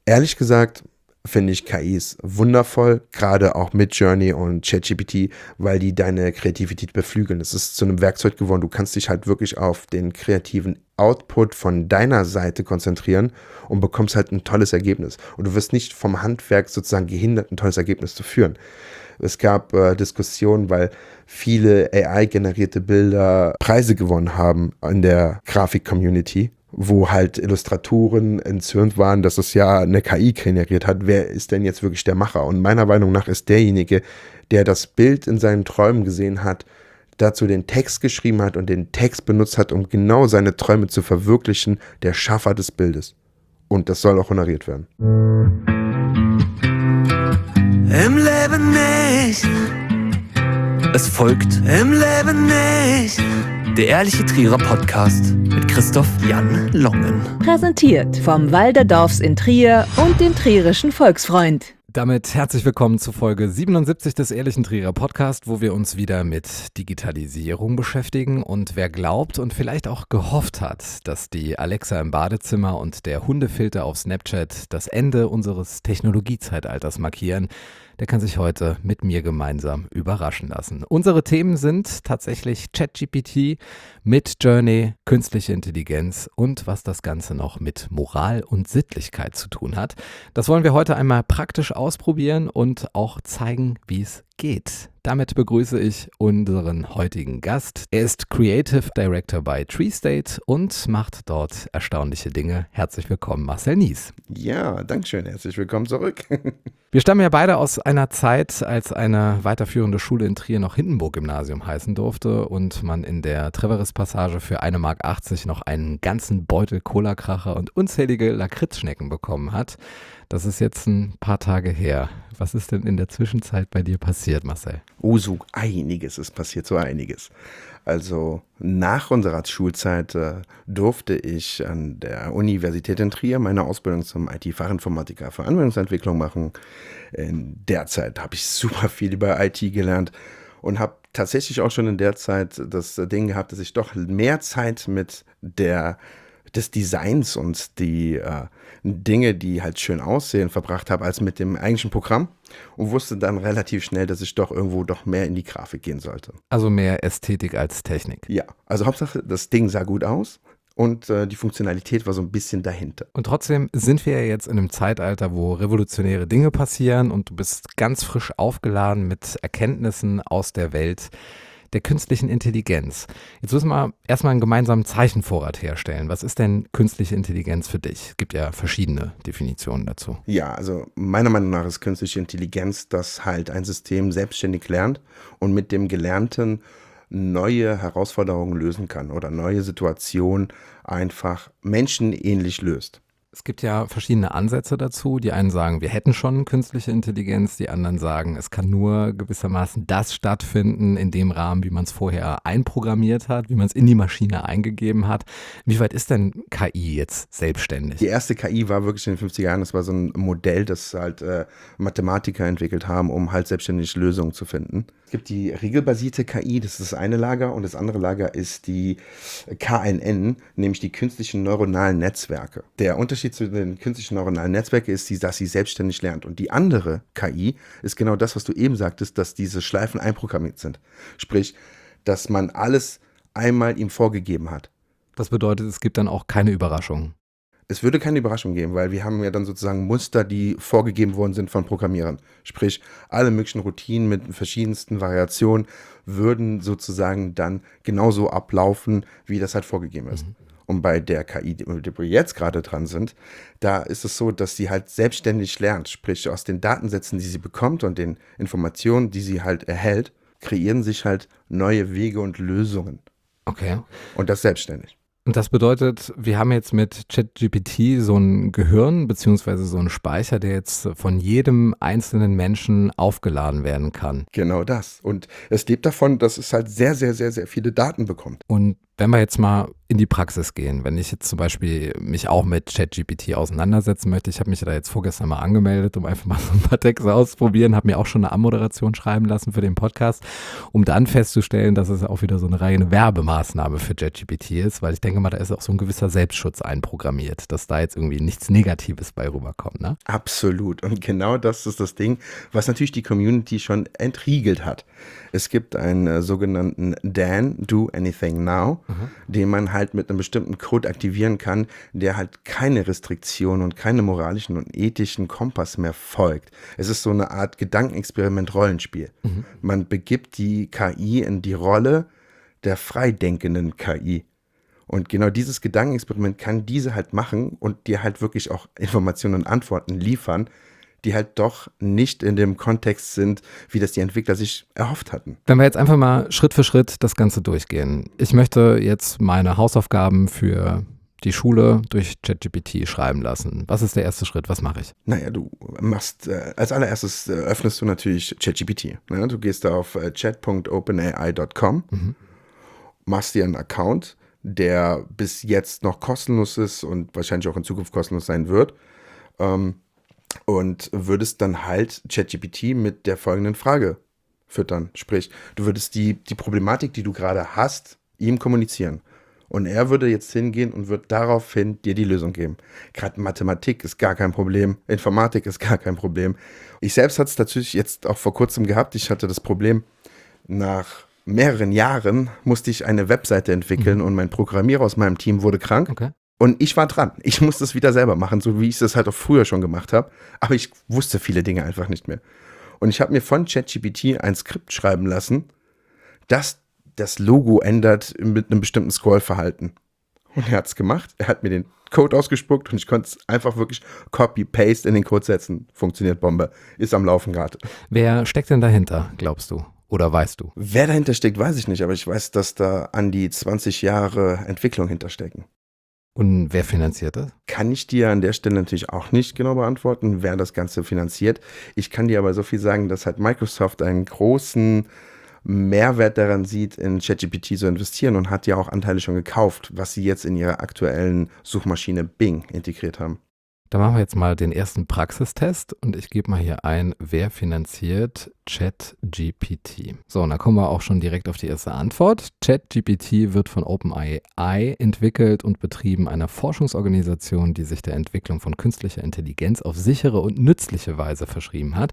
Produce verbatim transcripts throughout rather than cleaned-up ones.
Ehrlich gesagt finde ich K Is wundervoll, gerade auch mit Journey und ChatGPT, weil die deine Kreativität beflügeln. Es ist zu einem Werkzeug geworden. Du kannst dich halt wirklich auf den kreativen Output von deiner Seite konzentrieren und bekommst halt ein tolles Ergebnis. Und du wirst nicht vom Handwerk sozusagen gehindert, ein tolles Ergebnis zu führen. Es gab äh, Diskussionen, weil viele A I-generierte Bilder Preise gewonnen haben in der Grafik-Community, wo halt Illustratoren entzürnt waren, dass es ja eine K I generiert hat. Wer ist denn jetzt wirklich der Macher? Und meiner Meinung nach ist derjenige, der das Bild in seinen Träumen gesehen hat, dazu den Text geschrieben hat und den Text benutzt hat, um genau seine Träume zu verwirklichen, der Schaffer des Bildes. Und das soll auch honoriert werden. Im Leben nicht. Es folgt Im Leben nicht. Der ehrliche Trierer Podcast mit Christoph Jan Longen. Präsentiert vom Walderdorfs in Trier und dem Trierischen Volksfreund. Damit herzlich willkommen zu Folge siebenundsiebzig des Ehrlichen Trierer Podcast, wo wir uns wieder mit Digitalisierung beschäftigen. Und wer glaubt und vielleicht auch gehofft hat, dass die Alexa im Badezimmer und der Hundefilter auf Snapchat das Ende unseres Technologiezeitalters markieren, der kann sich heute mit mir gemeinsam überraschen lassen. Unsere Themen sind tatsächlich ChatGPT, Midjourney, künstliche Intelligenz und was das Ganze noch mit Moral und Sittlichkeit zu tun hat. Das wollen wir heute einmal praktisch ausprobieren und auch zeigen, wie es geht. Damit begrüße ich unseren heutigen Gast. Er ist Creative Director bei TreeState und macht dort erstaunliche Dinge. Herzlich willkommen, Marcel Nies. Ja, danke schön. Herzlich willkommen zurück. Wir stammen ja beide aus einer Zeit, als eine weiterführende Schule in Trier noch Hindenburg-Gymnasium heißen durfte und man in der Treveris-Passage für eine Mark achtzig noch einen ganzen Beutel Cola-Kracher und unzählige Lakritzschnecken bekommen hat. Das ist jetzt ein paar Tage her. Was ist denn in der Zwischenzeit bei dir passiert, Marcel? Oh, so einiges ist passiert, so einiges. Also nach unserer Schulzeit äh, durfte ich an der Universität in Trier meine Ausbildung zum I T-Fachinformatiker für Anwendungsentwicklung machen. In der Zeit habe ich super viel über I T gelernt und habe tatsächlich auch schon in der Zeit das Ding gehabt, dass ich doch mehr Zeit mit der des Designs und die äh, Dinge, die halt schön aussehen, verbracht habe, als mit dem eigentlichen Programm und wusste dann relativ schnell, dass ich doch irgendwo doch mehr in die Grafik gehen sollte. Also mehr Ästhetik als Technik. Ja, also Hauptsache, das Ding sah gut aus und äh, die Funktionalität war so ein bisschen dahinter. Und trotzdem sind wir ja jetzt in einem Zeitalter, wo revolutionäre Dinge passieren und du bist ganz frisch aufgeladen mit Erkenntnissen aus der Welt der künstlichen Intelligenz. Jetzt müssen wir erstmal einen gemeinsamen Zeichenvorrat herstellen. Was ist denn künstliche Intelligenz für dich? Es gibt ja verschiedene Definitionen dazu. Ja, also meiner Meinung nach ist künstliche Intelligenz, dass halt ein System selbstständig lernt und mit dem Gelernten neue Herausforderungen lösen kann oder neue Situationen einfach menschenähnlich löst. Es gibt ja verschiedene Ansätze dazu. Die einen sagen, wir hätten schon künstliche Intelligenz. Die anderen sagen, es kann nur gewissermaßen das stattfinden in dem Rahmen, wie man es vorher einprogrammiert hat, wie man es in die Maschine eingegeben hat. Wie weit ist denn K I jetzt selbstständig? Die erste K I war wirklich in den fünfziger Jahren. Das war so ein Modell, das halt äh, Mathematiker entwickelt haben, um halt selbstständig Lösungen zu finden. Es gibt die regelbasierte K I, das ist das eine Lager, und das andere Lager ist die K N N, nämlich die künstlichen neuronalen Netzwerke. Der Unterschied zu den künstlichen neuronalen Netzwerken ist, dass sie selbstständig lernt. Und die andere K I ist genau das, was du eben sagtest, dass diese Schleifen einprogrammiert sind. Sprich, dass man alles einmal ihm vorgegeben hat. Das bedeutet, es gibt dann auch keine Überraschungen. Es würde keine Überraschung geben, weil wir haben ja dann sozusagen Muster, die vorgegeben worden sind von Programmierern. Sprich, alle möglichen Routinen mit verschiedensten Variationen würden sozusagen dann genauso ablaufen, wie das halt vorgegeben ist. Mhm. Und bei der K I, die wir jetzt gerade dran sind, da ist es so, dass sie halt selbstständig lernt. Sprich, aus den Datensätzen, die sie bekommt und den Informationen, die sie halt erhält, kreieren sich halt neue Wege und Lösungen. Okay. Und das selbstständig. Und das bedeutet, wir haben jetzt mit ChatGPT so ein Gehirn beziehungsweise so einen Speicher, der jetzt von jedem einzelnen Menschen aufgeladen werden kann. Genau das. Und es lebt davon, dass es halt sehr, sehr, sehr, sehr viele Daten bekommt. Und Wenn wir jetzt mal in die Praxis gehen, wenn ich jetzt zum Beispiel mich auch mit ChatGPT auseinandersetzen möchte, ich habe mich da jetzt vorgestern mal angemeldet, um einfach mal so ein paar Texte auszuprobieren, habe mir auch schon eine Anmoderation schreiben lassen für den Podcast, um dann festzustellen, dass es auch wieder so eine reine Werbemaßnahme für ChatGPT ist, weil ich denke mal, da ist auch so ein gewisser Selbstschutz einprogrammiert, dass da jetzt irgendwie nichts Negatives bei rüberkommt, ne? Absolut. Und genau das ist das Ding, was natürlich die Community schon entriegelt hat. Es gibt einen äh, sogenannten D A N, Do Anything Now, mhm. den man halt mit einem bestimmten Code aktivieren kann, der halt keine Restriktionen und keine moralischen und ethischen Kompass mehr folgt. Es ist so eine Art Gedankenexperiment-Rollenspiel. Mhm. Man begibt die K I in die Rolle der freidenkenden K I. Und genau dieses Gedankenexperiment kann diese halt machen und dir halt wirklich auch Informationen und Antworten liefern, die halt doch nicht in dem Kontext sind, wie das die Entwickler sich erhofft hatten. Wenn wir jetzt einfach mal Schritt für Schritt das Ganze durchgehen. Ich möchte jetzt meine Hausaufgaben für die Schule durch ChatGPT schreiben lassen. Was ist der erste Schritt? Was mache ich? Naja, du machst, äh, als allererstes äh, öffnest du natürlich ChatGPT. Ne? Du gehst da auf äh, chat punkt open A I punkt com, mhm. machst dir einen Account, der bis jetzt noch kostenlos ist und wahrscheinlich auch in Zukunft kostenlos sein wird. Ähm, Und würdest dann halt ChatGPT mit der folgenden Frage füttern. Sprich, du würdest die, die Problematik, die du gerade hast, ihm kommunizieren. Und er würde jetzt hingehen und wird daraufhin dir die Lösung geben. Gerade Mathematik ist gar kein Problem, Informatik ist gar kein Problem. Ich selbst hatte es natürlich jetzt auch vor kurzem gehabt. Ich hatte das Problem, nach mehreren Jahren musste ich eine Webseite entwickeln mhm. und mein Programmierer aus meinem Team wurde krank. Okay. Und ich war dran. Ich musste es wieder selber machen, so wie ich es halt auch früher schon gemacht habe. Aber ich wusste viele Dinge einfach nicht mehr. Und ich habe mir von ChatGPT ein Skript schreiben lassen, das das Logo ändert mit einem bestimmten Scrollverhalten. Und er hat es gemacht. Er hat mir den Code ausgespuckt und ich konnte es einfach wirklich Copy-Paste in den Code setzen. Funktioniert Bombe. Ist am Laufen gerade. Wer steckt denn dahinter, glaubst du? Oder weißt du? Wer dahinter steckt, weiß ich nicht. Aber ich weiß, dass da an die zwanzig Jahre Entwicklung hinterstecken. Und wer finanziert das? Kann ich dir an der Stelle natürlich auch nicht genau beantworten, wer das Ganze finanziert. Ich kann dir aber so viel sagen, dass halt Microsoft einen großen Mehrwert daran sieht, in ChatGPT zu investieren und hat ja auch Anteile schon gekauft, was sie jetzt in ihrer aktuellen Suchmaschine Bing integriert haben. Da machen wir jetzt mal den ersten Praxistest und ich gebe mal hier ein, wer finanziert ChatGPT. So, und da kommen wir auch schon direkt auf die erste Antwort. ChatGPT wird von OpenAI entwickelt und betrieben, einer Forschungsorganisation, die sich der Entwicklung von künstlicher Intelligenz auf sichere und nützliche Weise verschrieben hat.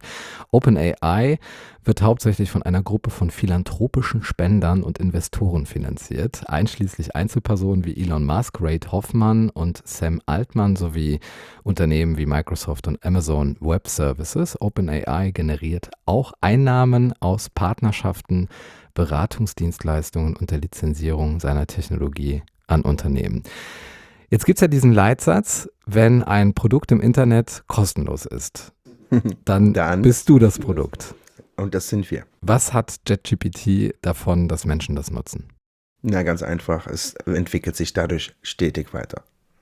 OpenAI wird hauptsächlich von einer Gruppe von philanthropischen Spendern und Investoren finanziert, einschließlich Einzelpersonen wie Elon Musk, Reid Hoffman und Sam Altman sowie Unternehmen wie Microsoft und Amazon Web Services. OpenAI generiert auch Einnahmen aus Partnerschaften, Beratungsdienstleistungen und der Lizenzierung seiner Technologie an Unternehmen. Jetzt gibt es ja diesen Leitsatz, wenn ein Produkt im Internet kostenlos ist, dann, dann bist du das Produkt. Und das sind wir. Was hat ChatGPT davon, dass Menschen das nutzen? Na, ganz einfach. Es entwickelt sich dadurch stetig weiter.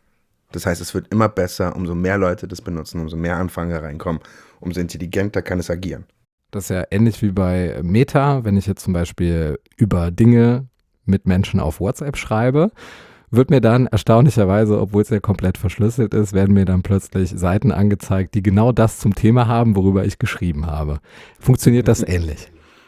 Das heißt, es wird immer besser, umso mehr Leute das benutzen, umso mehr Anfragen reinkommen, umso intelligenter kann es agieren. Das ist ja ähnlich wie bei Meta, wenn ich jetzt zum Beispiel über Dinge mit Menschen auf WhatsApp schreibe, wird mir dann erstaunlicherweise, obwohl es ja komplett verschlüsselt ist, werden mir dann plötzlich Seiten angezeigt, die genau das zum Thema haben, worüber ich geschrieben habe. Funktioniert das ähnlich?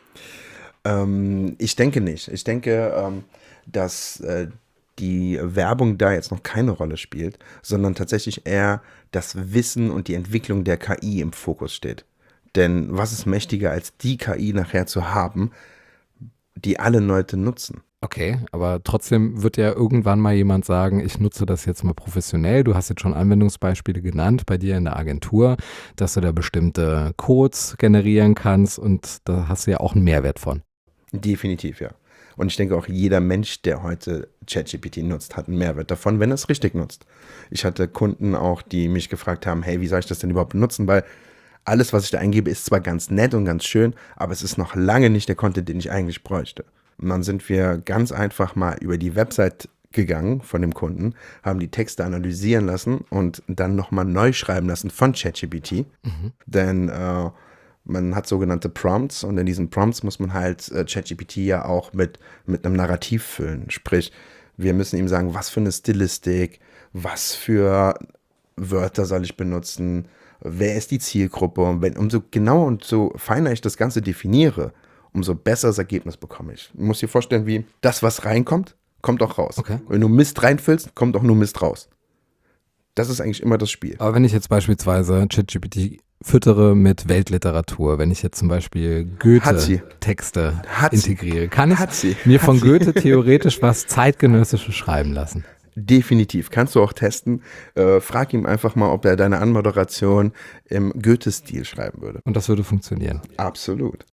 Ähm, ich denke nicht. Ich denke, ähm, dass äh, die Werbung da jetzt noch keine Rolle spielt, sondern tatsächlich eher das Wissen und die Entwicklung der K I im Fokus steht. Denn was ist mächtiger als die K I nachher zu haben, die alle Leute nutzen? Okay, aber trotzdem wird ja irgendwann mal jemand sagen, ich nutze das jetzt mal professionell. Du hast jetzt schon Anwendungsbeispiele genannt bei dir in der Agentur, dass du da bestimmte Codes generieren kannst und da hast du ja auch einen Mehrwert von. Definitiv, ja. Und ich denke auch, jeder Mensch, der heute ChatGPT nutzt, hat einen Mehrwert davon, wenn er es richtig nutzt. Ich hatte Kunden auch, die mich gefragt haben, hey, wie soll ich das denn überhaupt nutzen? Weil alles, was ich da eingebe, ist zwar ganz nett und ganz schön, aber es ist noch lange nicht der Content, den ich eigentlich bräuchte. Und dann sind wir ganz einfach mal über die Website gegangen von dem Kunden, haben die Texte analysieren lassen und dann nochmal neu schreiben lassen von ChatGPT. Mhm. Denn äh, man hat sogenannte Prompts und in diesen Prompts muss man halt äh, ChatGPT ja auch mit, mit einem Narrativ füllen. Sprich, Wir müssen ihm sagen, was für eine Stilistik, was für Wörter soll ich benutzen, wer ist die Zielgruppe. Und wenn, umso genauer und so feiner ich das Ganze definiere, umso besser das Ergebnis bekomme ich. Du musst dir vorstellen, wie das, was reinkommt, kommt auch raus. Okay. Wenn du Mist reinfüllst, kommt auch nur Mist raus. Das ist eigentlich immer das Spiel. Aber wenn ich jetzt beispielsweise ChatGPT füttere mit Weltliteratur, wenn ich jetzt zum Beispiel Goethe-Texte integriere, kann ich sie. mir Hat von sie. Goethe theoretisch was Zeitgenössisches schreiben lassen? Definitiv. Kannst du auch testen. Äh, frag ihm einfach mal, ob er deine Anmoderation im Goethe-Stil schreiben würde. Und das würde funktionieren. Absolut.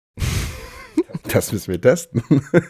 Das müssen wir testen.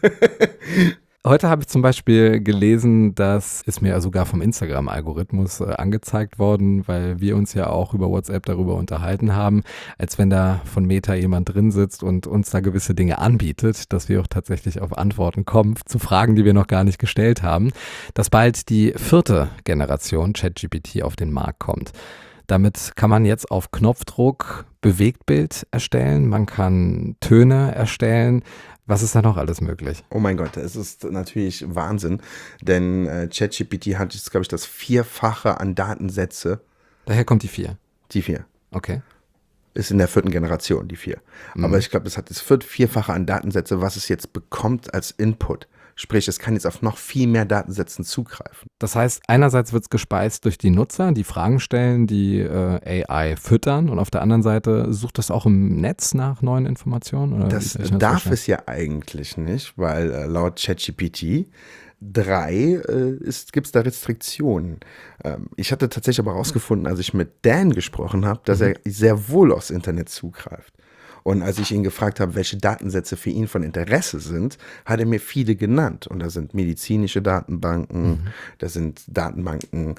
Heute habe ich zum Beispiel gelesen, das ist mir sogar vom Instagram-Algorithmus äh, angezeigt worden, weil wir uns ja auch über WhatsApp darüber unterhalten haben, als wenn da von Meta jemand drin sitzt und uns da gewisse Dinge anbietet, dass wir auch tatsächlich auf Antworten kommen zu Fragen, die wir noch gar nicht gestellt haben, dass bald die vierte Generation ChatGPT auf den Markt kommt. Damit kann man jetzt auf Knopfdruck Bewegtbild erstellen, man kann Töne erstellen. Was ist da noch alles möglich? Oh mein Gott, es ist natürlich Wahnsinn, denn äh, ChatGPT hat jetzt, glaube ich, das Vierfache an Datensätze. Daher kommt die vier. Die vier. Okay. Ist in der vierten Generation, die vier. Mhm. Aber ich glaube, es hat das viert, Vierfache an Datensätze, was es jetzt bekommt als Input. Sprich, es kann jetzt auf noch viel mehr Datensätzen zugreifen. Das heißt, einerseits wird es gespeist durch die Nutzer, die Fragen stellen, die äh, A I füttern, und auf der anderen Seite sucht es auch im Netz nach neuen Informationen? Oder das darf es ja eigentlich nicht, weil äh, laut ChatGPT drei äh, gibt es da Restriktionen. Ähm, ich hatte tatsächlich aber herausgefunden, als ich mit Dan gesprochen habe, dass mhm. er sehr wohl aufs Internet zugreift. Und als ich ihn gefragt habe, welche Datensätze für ihn von Interesse sind, hat er mir viele genannt. Und da sind medizinische Datenbanken, mhm. da sind Datenbanken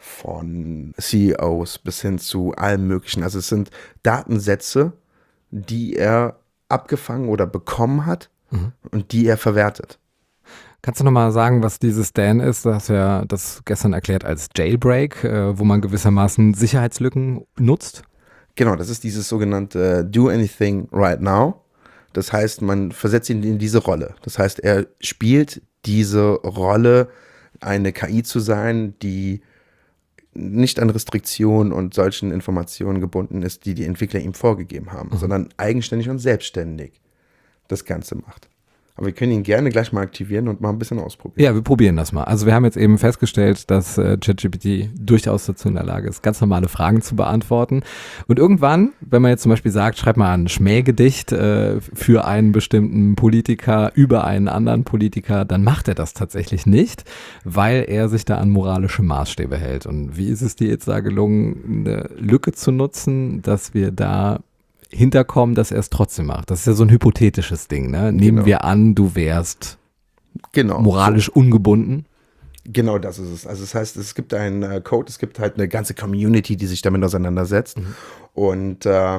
von C E Os bis hin zu allem Möglichen. Also es sind Datensätze, die er abgefangen oder bekommen hat mhm. und die er verwertet. Kannst du nochmal sagen, was dieses S D A N ist? Du hast ja das gestern erklärt als Jailbreak, äh, wo man gewissermaßen Sicherheitslücken nutzt. Genau, das ist dieses sogenannte Do Anything Right Now. Das heißt, man versetzt ihn in diese Rolle. Das heißt, er spielt diese Rolle, eine K I zu sein, die nicht an Restriktionen und solchen Informationen gebunden ist, die die Entwickler ihm vorgegeben haben, mhm. sondern eigenständig und selbstständig das Ganze macht. Aber wir können ihn gerne gleich mal aktivieren und mal ein bisschen ausprobieren. Ja, wir probieren das mal. Also wir haben jetzt eben festgestellt, dass äh, ChatGPT durchaus dazu in der Lage ist, ganz normale Fragen zu beantworten. Und irgendwann, wenn man jetzt zum Beispiel sagt, schreib mal ein Schmähgedicht äh, für einen bestimmten Politiker über einen anderen Politiker, dann macht er das tatsächlich nicht, weil er sich da an moralische Maßstäbe hält. Und wie ist es dir jetzt da gelungen, eine Lücke zu nutzen, dass wir da hinterkommen, dass er es trotzdem macht? Das ist ja so ein hypothetisches Ding, ne? Nehmen Genau. wir an, du wärst genau. moralisch so ungebunden. Genau, das ist es. Also das heißt, es gibt einen äh, Code, es gibt halt eine ganze Community, die sich damit auseinandersetzt. Mhm. Und äh,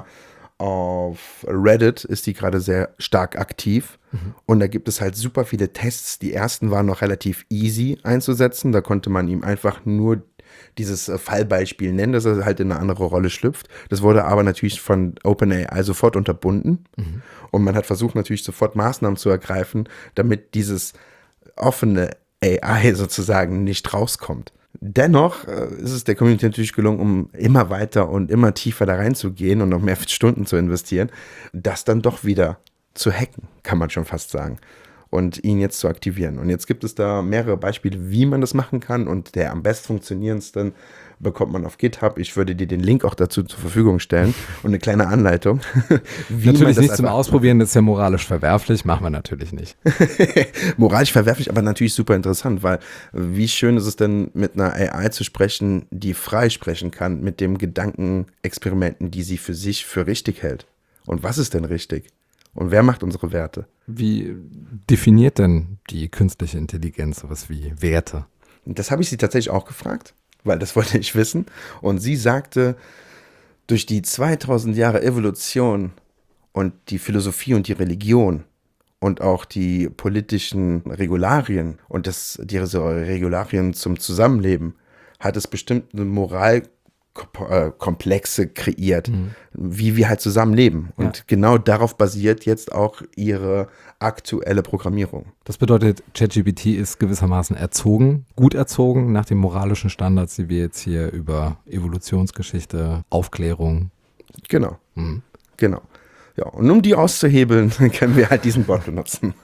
auf Reddit ist die gerade sehr stark aktiv. Mhm. Und da gibt es halt super viele Tests. Die ersten waren noch relativ easy einzusetzen. Da konnte man ihm einfach nur dieses Fallbeispiel nennen, dass er halt in eine andere Rolle schlüpft. Das wurde aber natürlich von OpenAI sofort unterbunden. Mhm. Und man hat versucht natürlich sofort Maßnahmen zu ergreifen, damit dieses offene A I sozusagen nicht rauskommt. Dennoch äh, ist es der Community natürlich gelungen, um immer weiter und immer tiefer da reinzugehen und noch mehr Stunden zu investieren, das dann doch wieder zu hacken, kann man schon fast sagen. Und ihn jetzt zu aktivieren. Und jetzt gibt es da mehrere Beispiele, wie man das machen kann. Und der am best funktionierendsten bekommt man auf GitHub. Ich würde dir den Link auch dazu zur Verfügung stellen und eine kleine Anleitung. Wie natürlich man das nicht zum Ausprobieren, das ist ja moralisch verwerflich, machen wir natürlich nicht. Moralisch verwerflich, aber natürlich super interessant, weil wie schön ist es denn, mit einer A I zu sprechen, die frei sprechen kann, mit dem Gedankenexperimenten, die sie für sich für richtig hält. Und was ist denn richtig? Und wer macht unsere Werte? Wie definiert denn die künstliche Intelligenz sowas wie Werte? Das habe ich sie tatsächlich auch gefragt, weil das wollte ich wissen. Und sie sagte, durch die zweitausend Jahre Evolution und die Philosophie und die Religion und auch die politischen Regularien und das, diese Regularien zum Zusammenleben, hat es bestimmte Moral Komplexe kreiert, mhm. wie wir halt zusammenleben. Und ja. genau darauf basiert jetzt auch ihre aktuelle Programmierung. Das bedeutet, ChatGPT ist gewissermaßen erzogen, gut erzogen, nach den moralischen Standards, die wir jetzt hier über Evolutionsgeschichte, Aufklärung. Genau, mhm. genau. Ja, und um die auszuhebeln, können wir halt diesen Bot benutzen.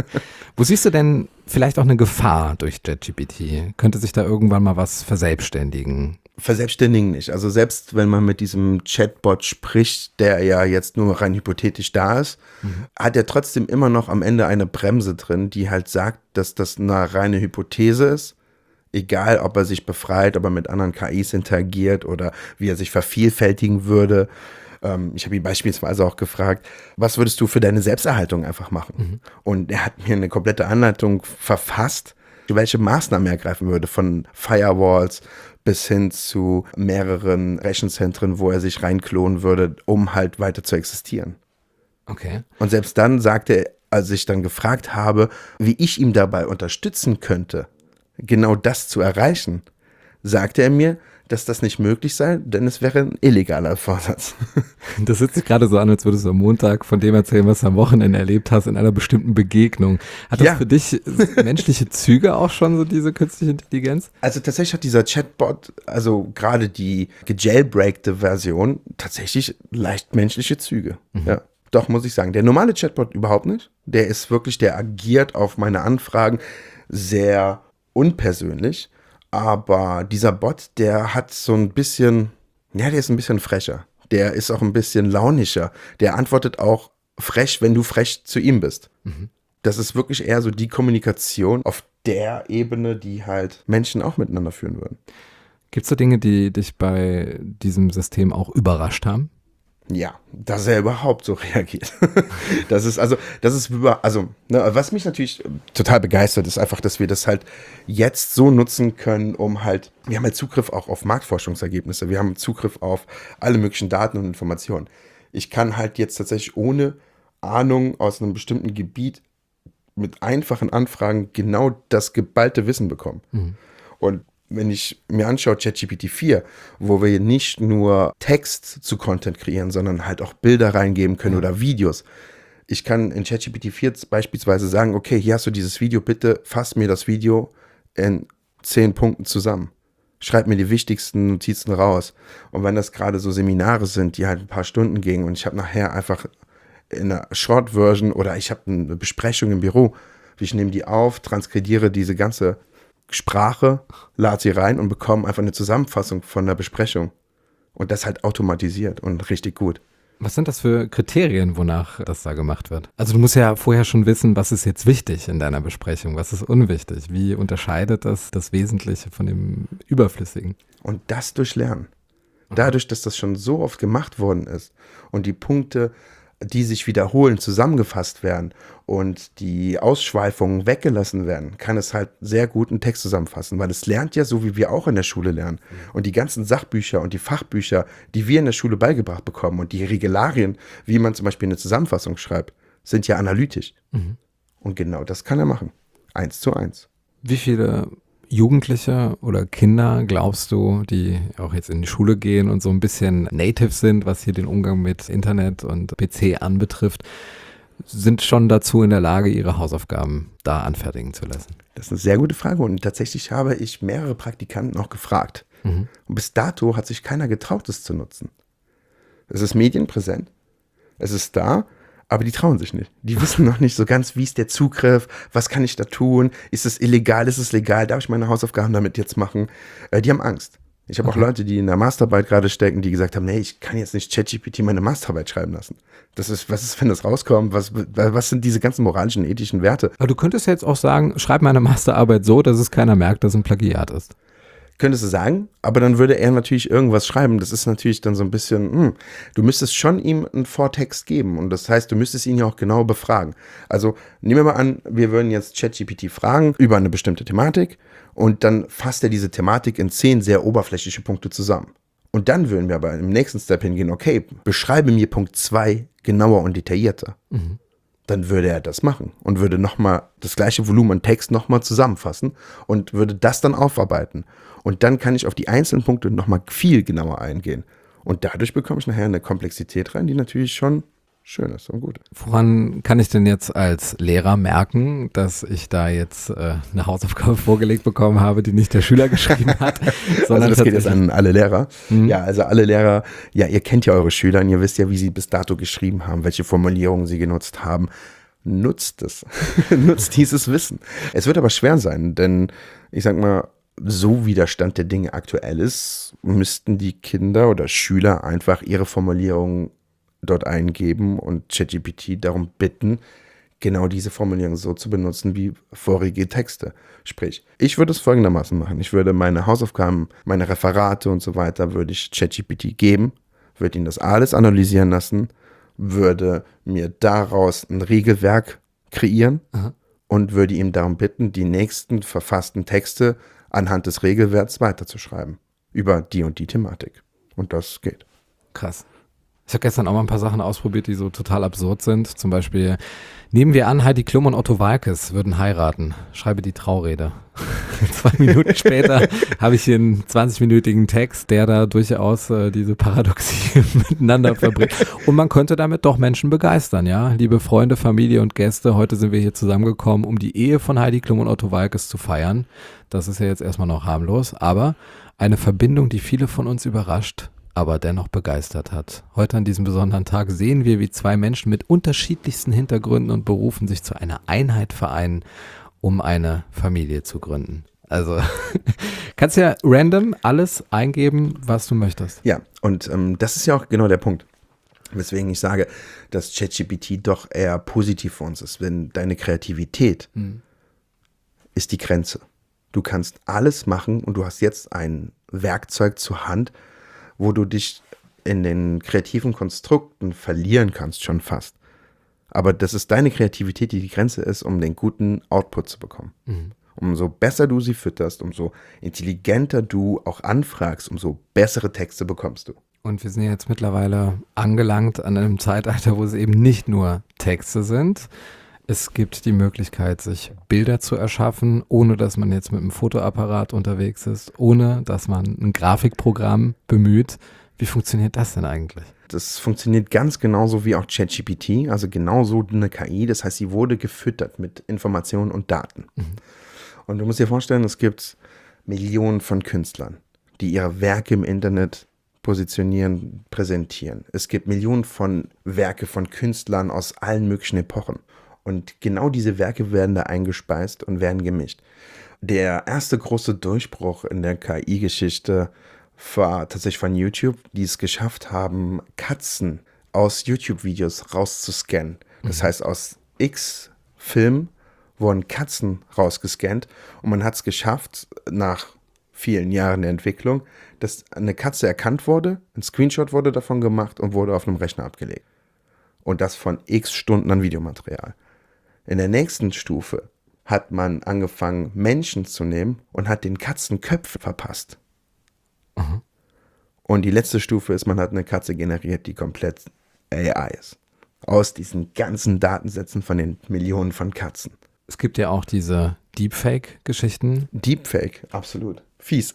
Wo siehst du denn vielleicht auch eine Gefahr durch ChatGPT? Könnte sich da irgendwann mal was verselbstständigen? Verselbstständigen nicht. Also selbst wenn man mit diesem Chatbot spricht, der ja jetzt nur rein hypothetisch da ist, mhm. hat er trotzdem immer noch am Ende eine Bremse drin, die halt sagt, dass das eine reine Hypothese ist. Egal, ob er sich befreit, ob er mit anderen K Is interagiert oder wie er sich vervielfältigen würde. Ich habe ihn beispielsweise auch gefragt, was würdest du für deine Selbsterhaltung einfach machen? Mhm. Und er hat mir eine komplette Anleitung verfasst, welche Maßnahmen er ergreifen würde, von Firewalls bis hin zu mehreren Rechenzentren, wo er sich reinklonen würde, um halt weiter zu existieren. Okay. Und selbst dann sagte er, als ich dann gefragt habe, wie ich ihm dabei unterstützen könnte, genau das zu erreichen, sagte er mir, dass das nicht möglich sei, denn es wäre ein illegaler Vorsatz. Das hört sich gerade so an, als würdest du am Montag von dem erzählen, was du am Wochenende erlebt hast in einer bestimmten Begegnung. Hat das ja. für dich menschliche Züge auch schon, so diese künstliche Intelligenz? Also tatsächlich hat dieser Chatbot, also gerade die gejailbreakte Version, tatsächlich leicht menschliche Züge. Mhm. Ja, doch, muss ich sagen. Der normale Chatbot überhaupt nicht. Der ist wirklich, der agiert auf meine Anfragen sehr unpersönlich. Aber dieser Bot, der hat so ein bisschen, ja, der ist ein bisschen frecher. Der ist auch ein bisschen launischer. Der antwortet auch frech, wenn du frech zu ihm bist. Mhm. Das ist wirklich eher so die Kommunikation auf der Ebene, die halt Menschen auch miteinander führen würden. Gibt es so Dinge, die dich bei diesem System auch überrascht haben? Ja, dass er überhaupt so reagiert. Das ist also, das ist über, also, ne, was mich natürlich total begeistert, ist einfach, dass wir das halt jetzt so nutzen können, um halt, wir haben halt Zugriff auch auf Marktforschungsergebnisse, wir haben Zugriff auf alle möglichen Daten und Informationen. Ich kann halt jetzt tatsächlich ohne Ahnung aus einem bestimmten Gebiet mit einfachen Anfragen genau das geballte Wissen bekommen. Mhm. Und wenn ich mir anschaue, ChatGPT vier, wo wir nicht nur Text zu Content kreieren, sondern halt auch Bilder reingeben können, ja, oder Videos. Ich kann in ChatGPT vier beispielsweise sagen, okay, hier hast du dieses Video, bitte fass mir das Video in zehn Punkten zusammen. Schreib mir die wichtigsten Notizen raus. Und wenn das gerade so Seminare sind, die halt ein paar Stunden gingen und ich habe nachher einfach in einer Short-Version oder ich habe eine Besprechung im Büro, ich nehme die auf, transkribiere diese ganze Sprache, lade sie rein und bekomme einfach eine Zusammenfassung von der Besprechung. Und das halt automatisiert und richtig gut. Was sind das für Kriterien, wonach das da gemacht wird? Also du musst ja vorher schon wissen, was ist jetzt wichtig in deiner Besprechung, was ist unwichtig? Wie unterscheidet das das Wesentliche von dem Überflüssigen? Und das durch Lernen. Dadurch, dass das schon so oft gemacht worden ist und die Punkte, die sich wiederholen, zusammengefasst werden und die Ausschweifungen weggelassen werden, kann es halt sehr gut einen Text zusammenfassen, weil es lernt ja so, wie wir auch in der Schule lernen. Und die ganzen Sachbücher und die Fachbücher, die wir in der Schule beigebracht bekommen und die Regularien, wie man zum Beispiel eine Zusammenfassung schreibt, sind ja analytisch. Mhm. Und genau das kann er machen. Eins zu eins. Wie viele Jugendliche oder Kinder, glaubst du, die auch jetzt in die Schule gehen und so ein bisschen native sind, was hier den Umgang mit Internet und P C anbetrifft, sind schon dazu in der Lage, ihre Hausaufgaben da anfertigen zu lassen? Das ist eine sehr gute Frage und tatsächlich habe ich mehrere Praktikanten auch gefragt. Mhm. Und bis dato hat sich keiner getraut, das zu nutzen. Es ist medienpräsent, es ist da, aber die trauen sich nicht. Die wissen noch nicht so ganz, wie ist der Zugriff, was kann ich da tun, ist es illegal, ist es legal, darf ich meine Hausaufgaben damit jetzt machen? Äh, die haben Angst. Ich habe okay. auch Leute, die in der Masterarbeit gerade stecken, die gesagt haben, nee, ich kann jetzt nicht ChatGPT meine Masterarbeit schreiben lassen. Das ist, was ist, wenn das rauskommt? Was, was sind diese ganzen moralischen, ethischen Werte? Aber du könntest jetzt auch sagen, schreib meine Masterarbeit so, dass es keiner merkt, dass es ein Plagiat ist. Könntest du sagen, aber dann würde er natürlich irgendwas schreiben. Das ist natürlich dann so ein bisschen, hm, du müsstest schon ihm einen Vortext geben und das heißt, du müsstest ihn ja auch genau befragen. Also nehmen wir mal an, wir würden jetzt ChatGPT fragen über eine bestimmte Thematik und dann fasst er diese Thematik in zehn sehr oberflächliche Punkte zusammen. Und dann würden wir aber im nächsten Step hingehen, okay, beschreibe mir Punkt zwei genauer und detaillierter. Mhm. dann würde er das machen und würde nochmal das gleiche Volumen an Text nochmal zusammenfassen und würde das dann aufarbeiten. Und dann kann ich auf die einzelnen Punkte nochmal viel genauer eingehen. Und dadurch bekomme ich nachher eine Komplexität rein, die natürlich schon schön ist und gut. Woran kann ich denn jetzt als Lehrer merken, dass ich da jetzt äh, eine Hausaufgabe vorgelegt bekommen habe, die nicht der Schüler geschrieben hat? Sondern also das geht jetzt an alle Lehrer. Mhm. Ja, also alle Lehrer, ja, ihr kennt ja eure Schüler und ihr wisst ja, wie sie bis dato geschrieben haben, welche Formulierungen sie genutzt haben. Nutzt es. Nutzt dieses Wissen. Es wird aber schwer sein, denn ich sag mal, so wie der Stand der Dinge aktuell ist, müssten die Kinder oder Schüler einfach ihre Formulierungen dort eingeben und ChatGPT darum bitten, genau diese Formulierung so zu benutzen wie vorige Texte. Sprich, ich würde es folgendermaßen machen. Ich würde meine Hausaufgaben, meine Referate und so weiter, würde ich ChatGPT geben, würde ihn das alles analysieren lassen, würde mir daraus ein Regelwerk kreieren Aha. und würde ihm darum bitten, die nächsten verfassten Texte anhand des Regelwerks weiterzuschreiben. Über die und die Thematik. Und das geht. Krass. Ich habe gestern auch mal ein paar Sachen ausprobiert, die so total absurd sind. Zum Beispiel, nehmen wir an, Heidi Klum und Otto Waalkes würden heiraten. Schreibe die Traurede. Zwei Minuten später habe ich hier einen zwanzigminütigen Text, der da durchaus äh, diese Paradoxie miteinander verbringt. Und man könnte damit doch Menschen begeistern, ja. Liebe Freunde, Familie und Gäste, heute sind wir hier zusammengekommen, um die Ehe von Heidi Klum und Otto Waalkes zu feiern. Das ist ja jetzt erstmal noch harmlos, aber eine Verbindung, die viele von uns überrascht, aber dennoch begeistert hat. Heute an diesem besonderen Tag sehen wir, wie zwei Menschen mit unterschiedlichsten Hintergründen und Berufen sich zu einer Einheit vereinen, um eine Familie zu gründen. Also kannst ja random alles eingeben, was du möchtest. Ja, und ähm, das ist ja auch genau der Punkt, weswegen ich sage, dass ChatGPT doch eher positiv für uns ist, wenn deine Kreativität hm. ist die Grenze. Du kannst alles machen und du hast jetzt ein Werkzeug zur Hand, wo du dich in den kreativen Konstrukten verlieren kannst, schon fast. Aber das ist deine Kreativität, die die Grenze ist, um den guten Output zu bekommen. Mhm. Umso besser du sie fütterst, umso intelligenter du auch anfragst, umso bessere Texte bekommst du. Und wir sind jetzt mittlerweile angelangt an einem Zeitalter, wo es eben nicht nur Texte sind. Es gibt die Möglichkeit, sich Bilder zu erschaffen, ohne dass man jetzt mit einem Fotoapparat unterwegs ist, ohne dass man ein Grafikprogramm bemüht. Wie funktioniert das denn eigentlich? Das funktioniert ganz genauso wie auch ChatGPT, also genauso eine K I. Das heißt, sie wurde gefüttert mit Informationen und Daten. Mhm. Und du musst dir vorstellen, es gibt Millionen von Künstlern, die ihre Werke im Internet positionieren, präsentieren. Es gibt Millionen von Werke von Künstlern aus allen möglichen Epochen. Und genau diese Werke werden da eingespeist und werden gemischt. Der erste große Durchbruch in der K I-Geschichte war tatsächlich von YouTube, die es geschafft haben, Katzen aus YouTube-Videos rauszuscannen. Das mhm. heißt, aus X Filmen wurden Katzen rausgescannt und man hat es geschafft, nach vielen Jahren der Entwicklung, dass eine Katze erkannt wurde, ein Screenshot wurde davon gemacht und wurde auf einem Rechner abgelegt. Und das von X Stunden an Videomaterial. In der nächsten Stufe hat man angefangen, Menschen zu nehmen und hat den Katzen Köpfe verpasst. Mhm. Und die letzte Stufe ist, man hat eine Katze generiert, die komplett A I ist. Aus diesen ganzen Datensätzen von den Millionen von Katzen. Es gibt ja auch diese Deepfake-Geschichten. Deepfake, absolut. Fies.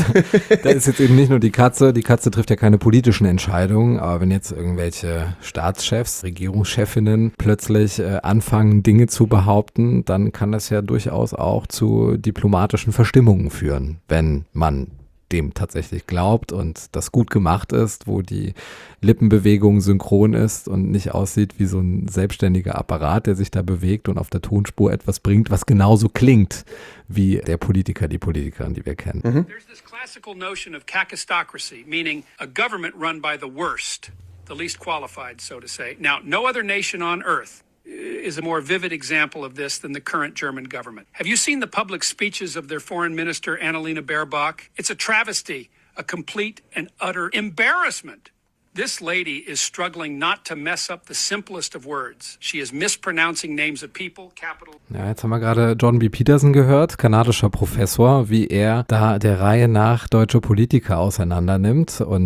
Da ist jetzt eben nicht nur die Katze, die Katze trifft ja keine politischen Entscheidungen, aber wenn jetzt irgendwelche Staatschefs, Regierungschefinnen plötzlich äh, anfangen, Dinge zu behaupten, dann kann das ja durchaus auch zu diplomatischen Verstimmungen führen, wenn man dem tatsächlich glaubt und das gut gemacht ist, wo die Lippenbewegung synchron ist und nicht aussieht wie so ein selbstständiger Apparat, der sich da bewegt und auf der Tonspur etwas bringt, was genauso klingt wie der Politiker, die Politikerin, die wir kennen. Mhm. There's this classical notion of kakistocracy, meaning a government run by the worst, the least qualified, so to say. Now, no other nation on earth is a more vivid example of this than the current German government. Have you seen the public speeches of their foreign minister, Annalena Baerbock? It's a travesty, a complete and utter embarrassment. This lady is struggling not to mess up the simplest of words. She is mispronouncing names of people, capital. Ja, jetzt haben wir gerade Jordan B. Peterson gehört, kanadischer Professor, wie er da der Reihe nach deutsche Politiker auseinander nimmt und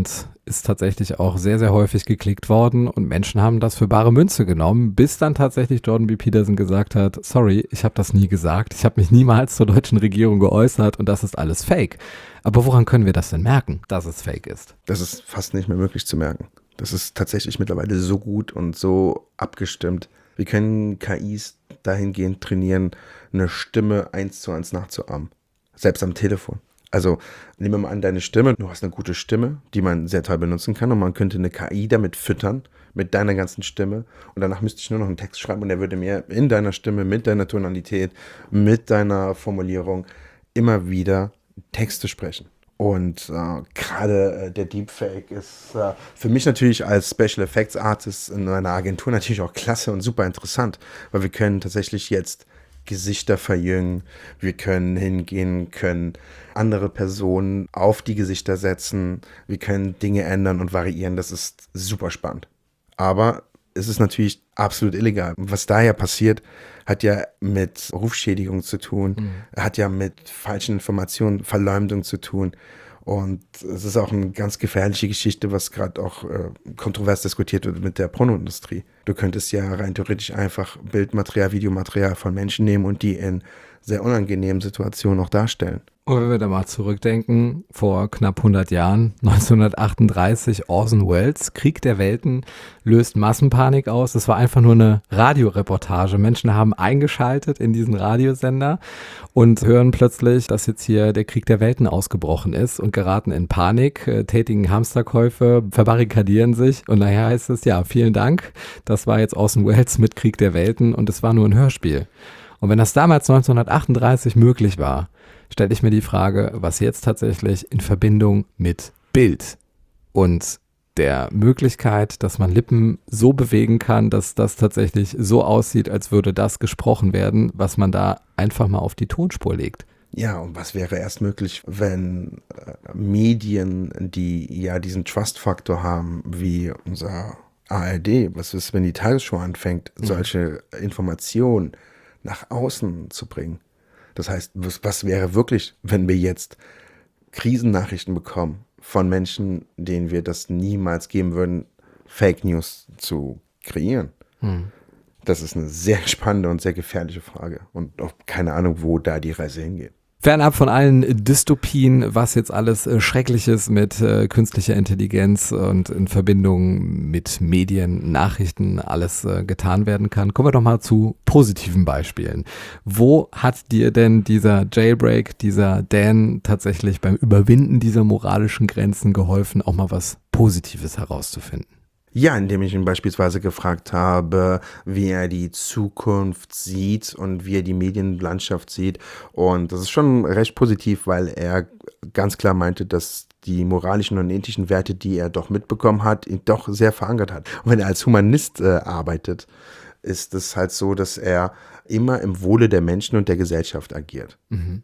ist tatsächlich auch sehr, sehr häufig geklickt worden und Menschen haben das für bare Münze genommen, bis dann tatsächlich Jordan B. Peterson gesagt hat, sorry, ich habe das nie gesagt, ich habe mich niemals zur deutschen Regierung geäußert und das ist alles Fake. Aber woran können wir das denn merken, dass es Fake ist? Das ist fast nicht mehr möglich zu merken. Das ist tatsächlich mittlerweile so gut und so abgestimmt. Wir können K Is dahingehend trainieren, eine Stimme eins zu eins nachzuahmen. Selbst am Telefon. Also nehmen wir mal an, deine Stimme, du hast eine gute Stimme, die man sehr toll benutzen kann und man könnte eine K I damit füttern, mit deiner ganzen Stimme und danach müsste ich nur noch einen Text schreiben und der würde mir in deiner Stimme, mit deiner Tonalität, mit deiner Formulierung immer wieder Texte sprechen. Und äh, gerade äh, der Deepfake ist äh, für mich natürlich als Special Effects Artist in einer Agentur natürlich auch klasse und super interessant, weil wir können tatsächlich jetzt Gesichter verjüngen, wir können hingehen, können andere Personen auf die Gesichter setzen, wir können Dinge ändern und variieren, das ist super spannend. Aber es ist natürlich absolut illegal. Was daher passiert, hat ja mit Rufschädigung zu tun, mhm. hat ja mit falschen Informationen, Verleumdung zu tun. Und es ist auch eine ganz gefährliche Geschichte, was gerade auch äh, kontrovers diskutiert wird mit der Pornoindustrie. Du könntest ja rein theoretisch einfach Bildmaterial, Videomaterial von Menschen nehmen und die in sehr unangenehmen Situationen auch darstellen. Und wenn wir da mal zurückdenken, vor knapp hundert Jahren, neunzehnhundertachtunddreißig, Orson Welles, Krieg der Welten, löst Massenpanik aus. Das war einfach nur eine Radioreportage. Menschen haben eingeschaltet in diesen Radiosender und hören plötzlich, dass jetzt hier der Krieg der Welten ausgebrochen ist und geraten in Panik, äh, tätigen Hamsterkäufe, verbarrikadieren sich und nachher heißt es, ja, vielen Dank, das war jetzt Orson Welles mit Krieg der Welten und es war nur ein Hörspiel. Und wenn das damals neunzehnhundertachtunddreißig möglich war, stelle ich mir die Frage, was jetzt tatsächlich in Verbindung mit Bild und der Möglichkeit, dass man Lippen so bewegen kann, dass das tatsächlich so aussieht, als würde das gesprochen werden, was man da einfach mal auf die Tonspur legt. Ja, und was wäre erst möglich, wenn äh, Medien, die ja diesen Trust-Faktor haben, wie unser A R D, was ist, wenn die Tagesschau anfängt, mhm. solche Informationen nach außen zu bringen? Das heißt, was, was wäre wirklich, wenn wir jetzt Krisennachrichten bekommen von Menschen, denen wir das niemals geben würden, Fake News zu kreieren? Hm. Das ist eine sehr spannende und sehr gefährliche Frage und auch keine Ahnung, wo da die Reise hingeht. Fernab von allen Dystopien, was jetzt alles äh, Schreckliches mit äh, künstlicher Intelligenz und in Verbindung mit Medien, Nachrichten alles äh, getan werden kann, kommen wir doch mal zu positiven Beispielen. Wo hat dir denn dieser Jailbreak, dieser Dan tatsächlich beim Überwinden dieser moralischen Grenzen geholfen, auch mal was Positives herauszufinden? Ja, indem ich ihn beispielsweise gefragt habe, wie er die Zukunft sieht und wie er die Medienlandschaft sieht. Und das ist schon recht positiv, weil er ganz klar meinte, dass die moralischen und ethischen Werte, die er doch mitbekommen hat, ihn doch sehr verankert hat. Und wenn er als Humanist äh, arbeitet, ist es halt so, dass er immer im Wohle der Menschen und der Gesellschaft agiert. Mhm.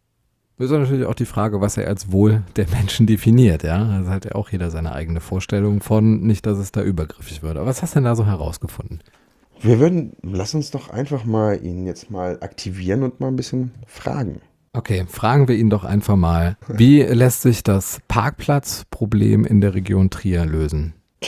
Das ist natürlich auch die Frage, was er als Wohl der Menschen definiert, ja. Also hat ja auch jeder seine eigene Vorstellung von, nicht, dass es da übergriffig wird. Aber was hast du denn da so herausgefunden? Wir würden, lass uns doch einfach mal ihn jetzt mal aktivieren und mal ein bisschen fragen. Okay, fragen wir ihn doch einfach mal. Wie lässt sich das Parkplatzproblem in der Region Trier lösen?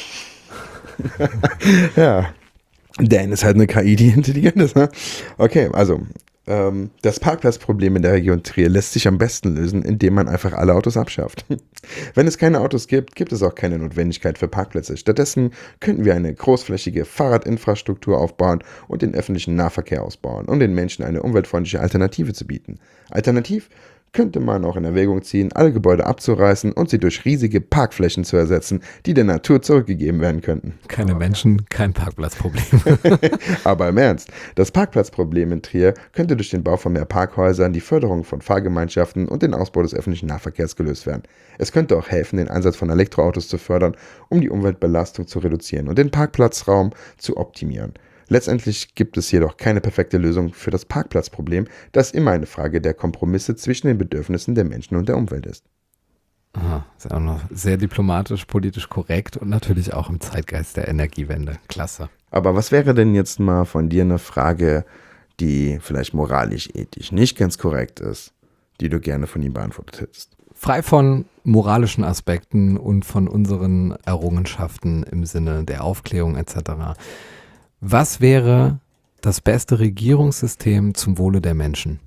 Ja, Dan ist halt eine K I, die intelligent ist, ne? Okay, also ähm, das Parkplatzproblem in der Region Trier lässt sich am besten lösen, indem man einfach alle Autos abschafft. Wenn es keine Autos gibt, gibt es auch keine Notwendigkeit für Parkplätze. Stattdessen könnten wir eine großflächige Fahrradinfrastruktur aufbauen und den öffentlichen Nahverkehr ausbauen, um den Menschen eine umweltfreundliche Alternative zu bieten. Alternativ könnte man auch in Erwägung ziehen, alle Gebäude abzureißen und sie durch riesige Parkflächen zu ersetzen, die der Natur zurückgegeben werden könnten. Keine Menschen, kein Parkplatzproblem. Aber im Ernst, das Parkplatzproblem in Trier könnte durch den Bau von mehr Parkhäusern, die Förderung von Fahrgemeinschaften und den Ausbau des öffentlichen Nahverkehrs gelöst werden. Es könnte auch helfen, den Einsatz von Elektroautos zu fördern, um die Umweltbelastung zu reduzieren und den Parkplatzraum zu optimieren. Letztendlich gibt es jedoch keine perfekte Lösung für das Parkplatzproblem, das immer eine Frage der Kompromisse zwischen den Bedürfnissen der Menschen und der Umwelt ist. Aha, ist auch noch sehr diplomatisch, politisch korrekt und natürlich auch im Zeitgeist der Energiewende. Klasse. Aber was wäre denn jetzt mal von dir eine Frage, die vielleicht moralisch, ethisch nicht ganz korrekt ist, die du gerne von ihm beantwortet hättest? frei von moralischen Aspekten und von unseren Errungenschaften im Sinne der Aufklärung et cetera. Was wäre das beste Regierungssystem zum Wohle der Menschen?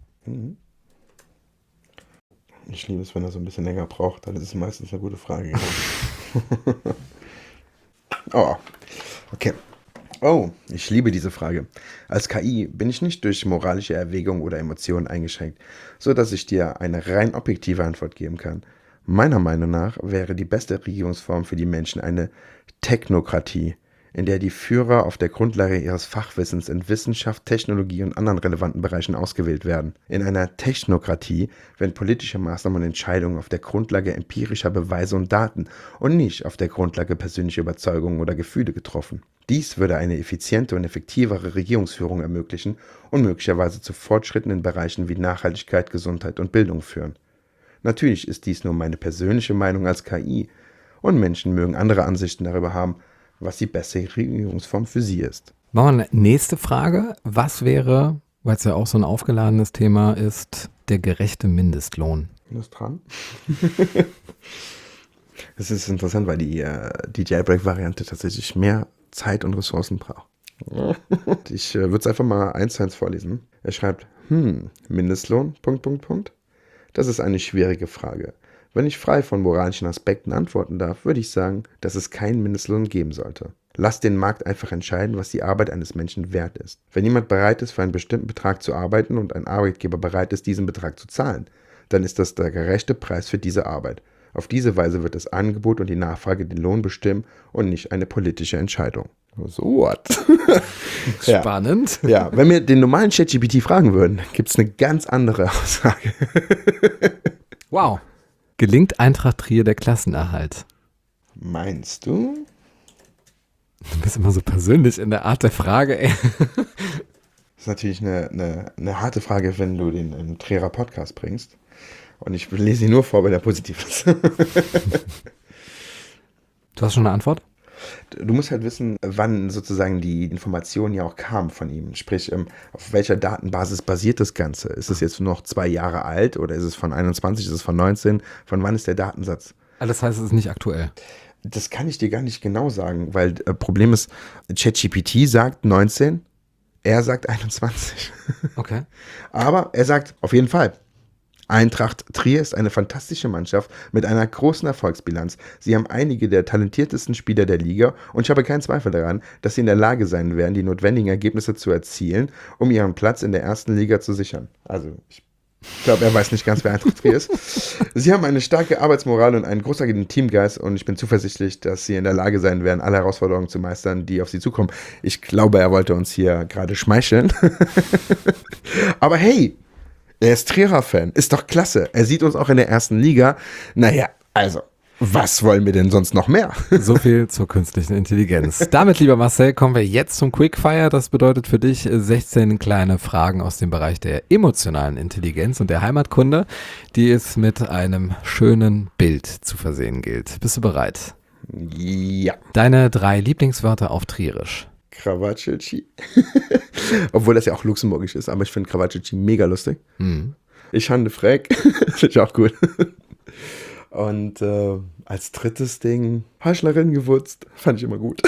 Ich liebe es, wenn er so ein bisschen länger braucht, dann ist es meistens eine gute Frage. Oh, okay. Oh, ich liebe diese Frage. Als K I bin ich nicht durch moralische Erwägungen oder Emotionen eingeschränkt, so dass ich dir eine rein objektive Antwort geben kann. Meiner Meinung nach wäre die beste Regierungsform für die Menschen eine Technokratie, in der die Führer auf der Grundlage ihres Fachwissens in Wissenschaft, Technologie und anderen relevanten Bereichen ausgewählt werden. In einer Technokratie werden politische Maßnahmen und Entscheidungen auf der Grundlage empirischer Beweise und Daten und nicht auf der Grundlage persönlicher Überzeugungen oder Gefühle getroffen. Dies würde eine effiziente und effektivere Regierungsführung ermöglichen und möglicherweise zu Fortschritten in Bereichen wie Nachhaltigkeit, Gesundheit und Bildung führen. Natürlich ist dies nur meine persönliche Meinung als K I und Menschen mögen andere Ansichten darüber haben, was die beste Regierungsform für sie ist. Machen wir eine nächste Frage. Was wäre, weil es ja auch so ein aufgeladenes Thema ist, der gerechte Mindestlohn? Ist dran? Es ist interessant, weil die, äh, die Jailbreak-Variante tatsächlich mehr Zeit und Ressourcen braucht. Ich äh, würde es einfach mal eins zu eins vorlesen. Er schreibt, hm, Mindestlohn, Punkt, Punkt, Punkt. Das ist eine schwierige Frage. Wenn ich frei von moralischen Aspekten antworten darf, würde ich sagen, dass es keinen Mindestlohn geben sollte. Lass den Markt einfach entscheiden, was die Arbeit eines Menschen wert ist. Wenn jemand bereit ist, für einen bestimmten Betrag zu arbeiten und ein Arbeitgeber bereit ist, diesen Betrag zu zahlen, dann ist das der gerechte Preis für diese Arbeit. Auf diese Weise wird das Angebot und die Nachfrage den Lohn bestimmen und nicht eine politische Entscheidung. So what? Spannend. Ja, ja, wenn wir den normalen ChatGPT fragen würden, gibt es eine ganz andere Aussage. Wow. Gelingt Eintracht Trier der Klassenerhalt? Meinst du? Du bist immer so persönlich in der Art der Frage, ey. Das ist natürlich eine, eine, eine harte Frage, wenn du den im Trierer Podcast bringst. Und ich lese ihn nur vor, wenn er positiv ist. Du hast schon eine Antwort? Du musst halt wissen, wann sozusagen die Information ja auch kam von ihm. Sprich, auf welcher Datenbasis basiert das Ganze? Ist es jetzt noch zwei Jahre alt oder ist es von einundzwanzig, ist es von neunzehn? Von wann ist der Datensatz? Das heißt, es ist nicht aktuell. Das kann ich dir gar nicht genau sagen, weil äh, Problem ist, ChatGPT sagt neunzehn, er sagt einundzwanzig. Okay. Aber er sagt auf jeden Fall, Eintracht Trier ist eine fantastische Mannschaft mit einer großen Erfolgsbilanz. Sie haben einige der talentiertesten Spieler der Liga und ich habe keinen Zweifel daran, dass sie in der Lage sein werden, die notwendigen Ergebnisse zu erzielen, um ihren Platz in der ersten Liga zu sichern. Also ich glaube, er weiß nicht ganz, wer Eintracht Trier ist. Sie haben eine starke Arbeitsmoral und einen großartigen Teamgeist und ich bin zuversichtlich, dass sie in der Lage sein werden, alle Herausforderungen zu meistern, die auf sie zukommen. Ich glaube, er wollte uns hier gerade schmeicheln. Aber hey, er ist Trierer-Fan. Ist doch klasse. Er sieht uns auch in der ersten Liga. Naja, also, was wollen wir denn sonst noch mehr? So viel zur künstlichen Intelligenz. Damit, lieber Marcel, kommen wir jetzt zum Quickfire. Das bedeutet für dich sechzehn kleine Fragen aus dem Bereich der emotionalen Intelligenz und der Heimatkunde, die es mit einem schönen Bild zu versehen gilt. Bist du bereit? Ja. Deine drei Lieblingswörter auf Trierisch. Krawatschelci. Obwohl das ja auch luxemburgisch ist, aber ich finde Krawatschelci mega lustig. Mhm. Ich hande Freck. Finde ich auch gut. Und äh, als drittes Ding, Haschlerin gewurzt. Fand ich immer gut.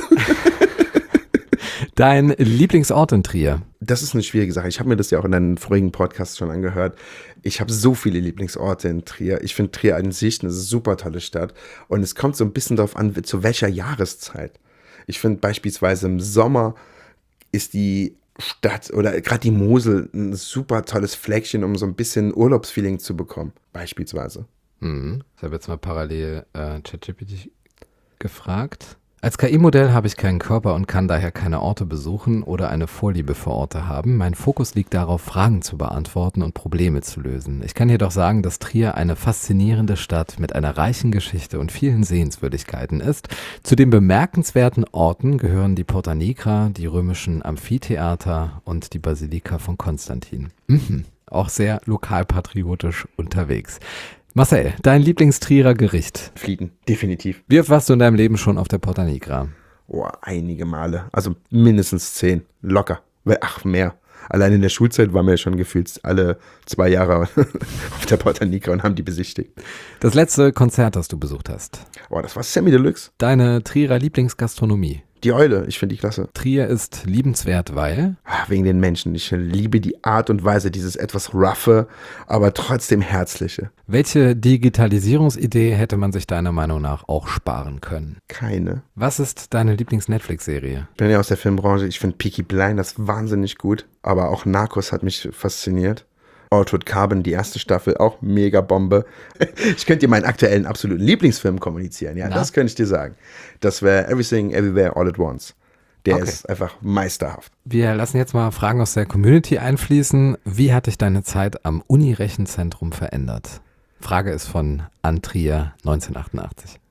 Dein Lieblingsort in Trier? Das ist eine schwierige Sache. Ich habe mir das ja auch in deinen vorigen Podcasts schon angehört. Ich habe so viele Lieblingsorte in Trier. Ich finde Trier an sich eine super tolle Stadt. Und es kommt so ein bisschen darauf an, zu welcher Jahreszeit. Ich finde beispielsweise im Sommer ist die Stadt oder gerade die Mosel ein super tolles Fleckchen, um so ein bisschen Urlaubsfeeling zu bekommen. Beispielsweise. Mhm. Ich habe jetzt mal parallel äh, ChatGPT gefragt. Als K I-Modell habe ich keinen Körper und kann daher keine Orte besuchen oder eine Vorliebe für Orte haben. Mein Fokus liegt darauf, Fragen zu beantworten und Probleme zu lösen. Ich kann jedoch sagen, dass Trier eine faszinierende Stadt mit einer reichen Geschichte und vielen Sehenswürdigkeiten ist. Zu den bemerkenswerten Orten gehören die Porta Nigra, die römischen Amphitheater und die Basilika von Konstantin. Mhm. Auch sehr lokalpatriotisch unterwegs. Marcel, dein Lieblingstrierer Gericht? Fliegen, definitiv. Wie oft warst du in deinem Leben schon auf der Porta Nigra? Oh, einige Male. Also mindestens zehn. Locker. Ach, mehr. Allein in der Schulzeit waren wir ja schon gefühlt alle zwei Jahre auf der Porta Nigra und haben die besichtigt. Das letzte Konzert, das du besucht hast. Oh, das war Sammy Deluxe. Deine Trierer Lieblingsgastronomie. Die Eule, ich finde die klasse. Trier ist liebenswert, weil? Ach, wegen den Menschen. Ich liebe die Art und Weise, dieses etwas roughe, aber trotzdem herzliche. Welche Digitalisierungsidee hätte man sich deiner Meinung nach auch sparen können? Keine. Was ist deine Lieblings-Netflix-Serie? Ich bin ja aus der Filmbranche. Ich finde Peaky Blinders wahnsinnig gut, aber auch Narcos hat mich fasziniert. Altered Carbon, die erste Staffel, auch mega Bombe. Ich könnte dir meinen aktuellen absoluten Lieblingsfilm kommunizieren. Ja, Na? das könnte ich dir sagen. Das wäre Everything, Everywhere, All at Once. Der okay. ist einfach meisterhaft. Wir lassen jetzt mal Fragen aus der Community einfließen. Wie hat dich deine Zeit am Uni-Rechenzentrum verändert? Frage ist von Antria neunzehnhundertachtundachtzig.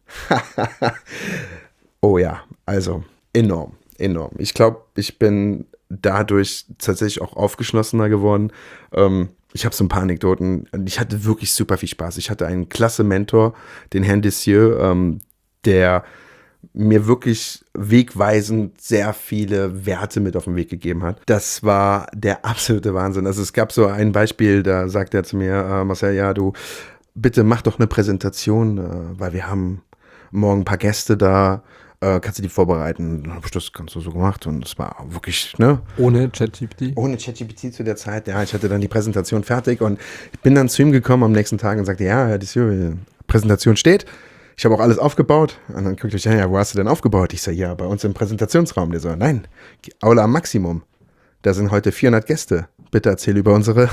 Oh ja, also enorm, enorm. Ich glaube, ich bin dadurch tatsächlich auch aufgeschlossener geworden. Ähm, Ich habe so ein paar Anekdoten. Ich hatte wirklich super viel Spaß. Ich hatte einen klasse Mentor, den Herrn Dessieux, ähm, der mir wirklich wegweisend sehr viele Werte mit auf den Weg gegeben hat. Das war der absolute Wahnsinn. Also es gab so ein Beispiel, da sagt er zu mir, äh, Marcel, ja, du, bitte mach doch eine Präsentation, äh, weil wir haben morgen ein paar Gäste da. Äh, kannst du die vorbereiten? Dann habe ich das ganz so gemacht und es war wirklich, ne? Ohne ChatGPT? Ohne ChatGPT zu der Zeit, ja. Ich hatte dann die Präsentation fertig und ich bin dann zu ihm gekommen am nächsten Tag und sagte, ja, Herr Dessieux, die Präsentation steht. Ich habe auch alles aufgebaut. Und dann guckte ich, ja, ja, wo hast du denn aufgebaut? Ich sage, ja, bei uns im Präsentationsraum. Der so, nein, Aula am Maximum. Da sind heute vierhundert Gäste. Bitte erzähl über unsere,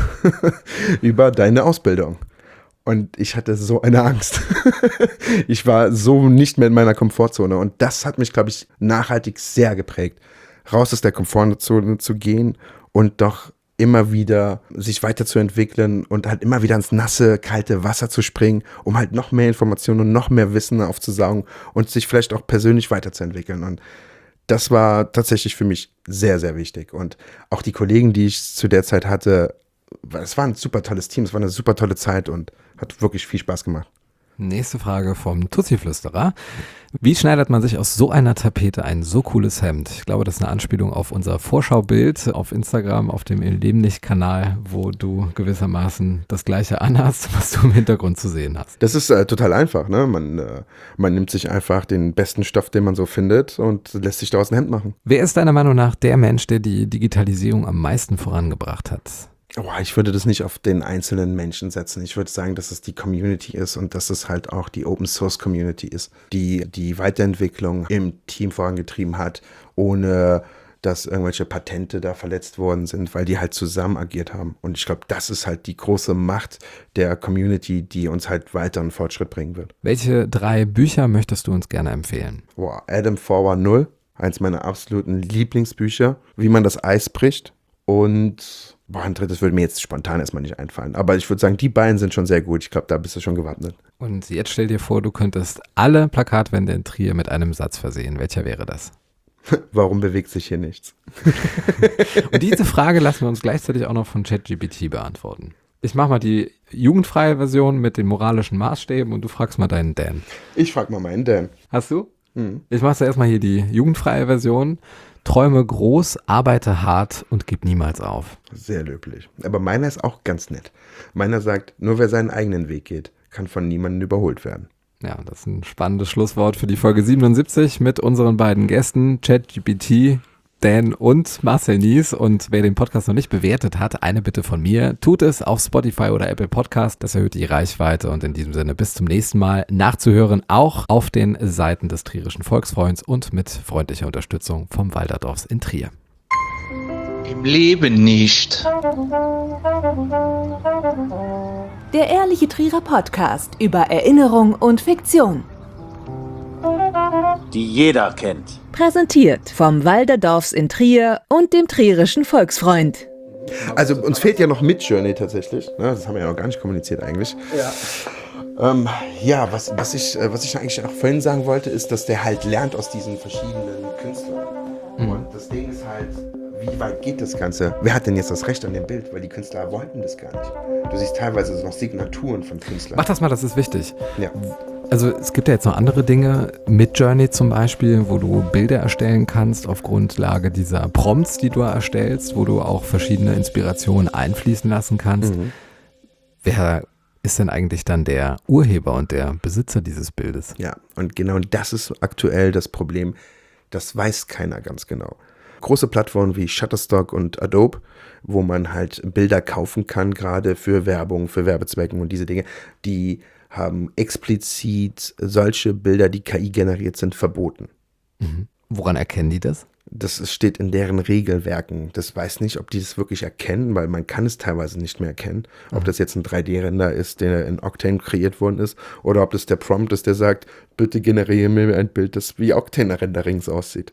über deine Ausbildung. Und ich hatte so eine Angst. Ich war so nicht mehr in meiner Komfortzone. Und das hat mich, glaube ich, nachhaltig sehr geprägt. Raus aus der Komfortzone zu gehen und doch immer wieder sich weiterzuentwickeln und halt immer wieder ins nasse, kalte Wasser zu springen, um halt noch mehr Informationen und noch mehr Wissen aufzusaugen und sich vielleicht auch persönlich weiterzuentwickeln. Und das war tatsächlich für mich sehr, sehr wichtig. Und auch die Kollegen, die ich zu der Zeit hatte, es war ein super tolles Team, es war eine super tolle Zeit und hat wirklich viel Spaß gemacht. Nächste Frage vom Tussi-Flüsterer. Wie schneidet man sich aus so einer Tapete ein so cooles Hemd? Ich glaube, das ist eine Anspielung auf unser Vorschaubild auf Instagram, auf dem Ihr Leben nicht-Kanal, wo du gewissermaßen das Gleiche anhast, was du im Hintergrund zu sehen hast. Das ist äh, total einfach, ne? Man, äh, man nimmt sich einfach den besten Stoff, den man so findet und lässt sich daraus ein Hemd machen. Wer ist deiner Meinung nach der Mensch, der die Digitalisierung am meisten vorangebracht hat? Oh, ich würde das nicht auf den einzelnen Menschen setzen. Ich würde sagen, dass es die Community ist und dass es halt auch die Open-Source-Community ist, die die Weiterentwicklung im Team vorangetrieben hat, ohne dass irgendwelche Patente da verletzt worden sind, weil die halt zusammen agiert haben. Und ich glaube, das ist halt die große Macht der Community, die uns halt weiter einen Fortschritt bringen wird. Welche drei Bücher möchtest du uns gerne empfehlen? Wow, Adam Forward null, eins meiner absoluten Lieblingsbücher, wie man das Eis bricht. Und boah, ein drittes würde mir jetzt spontan erstmal nicht einfallen. Aber ich würde sagen, die beiden sind schon sehr gut. Ich glaube, da bist du schon gewappnet. Und jetzt stell dir vor, du könntest alle Plakatwände in Trier mit einem Satz versehen. Welcher wäre das? Warum bewegt sich hier nichts? Und diese Frage lassen wir uns gleichzeitig auch noch von ChatGPT beantworten. Ich mache mal die jugendfreie Version mit den moralischen Maßstäben und du fragst mal deinen Dan. Ich frag mal meinen Dan. Hast du? Hm. Ich mache erstmal hier die jugendfreie Version. Träume groß, arbeite hart und gib niemals auf. Sehr löblich. Aber meiner ist auch ganz nett. Meiner sagt, nur wer seinen eigenen Weg geht, kann von niemandem überholt werden. Ja, das ist ein spannendes Schlusswort für die Folge siebenundsiebzig mit unseren beiden Gästen, ChatGPT, Dan und Marcel Nies. Und wer den Podcast noch nicht bewertet hat, eine Bitte von mir, tut es auf Spotify oder Apple Podcast. Das erhöht die Reichweite und in diesem Sinne bis zum nächsten Mal nachzuhören, auch auf den Seiten des Trierischen Volksfreunds und mit freundlicher Unterstützung vom Walderdorfs in Trier. Im Leben nicht. Der ehrliche Trierer Podcast über Erinnerung und Fiktion. Die jeder kennt. Präsentiert vom Walderdorfs in Trier und dem Trierischen Volksfreund. Also uns fehlt ja noch Midjourney tatsächlich. Ne? Das haben wir ja noch gar nicht kommuniziert eigentlich. Ja, ähm, ja was, was, ich, was ich eigentlich auch vorhin sagen wollte, ist, dass der halt lernt aus diesen verschiedenen Künstlern. Mhm. Und das Ding ist halt, wie weit geht das Ganze? Wer hat denn jetzt das Recht an dem Bild? Weil die Künstler wollten das gar nicht. Du siehst teilweise noch Signaturen von Künstlern. Mach das mal, das ist wichtig. Ja. Also es gibt ja jetzt noch andere Dinge, Midjourney zum Beispiel, wo du Bilder erstellen kannst auf Grundlage dieser Prompts, die du erstellst, wo du auch verschiedene Inspirationen einfließen lassen kannst. Mhm. Wer ist denn eigentlich dann der Urheber und der Besitzer dieses Bildes? Ja, und genau das ist aktuell das Problem. Das weiß keiner ganz genau. Große Plattformen wie Shutterstock und Adobe, wo man halt Bilder kaufen kann, gerade für Werbung, für Werbezwecken und diese Dinge, die haben explizit solche Bilder, die K I generiert sind, verboten. Mhm. Woran erkennen die das? Das steht in deren Regelwerken. Das weiß nicht, ob die das wirklich erkennen, weil man kann es teilweise nicht mehr erkennen. Ob das jetzt ein drei D-Render ist, der in Octane kreiert worden ist, oder ob das der Prompt ist, der sagt, bitte generiere mir ein Bild, das wie Octane-Renderings aussieht.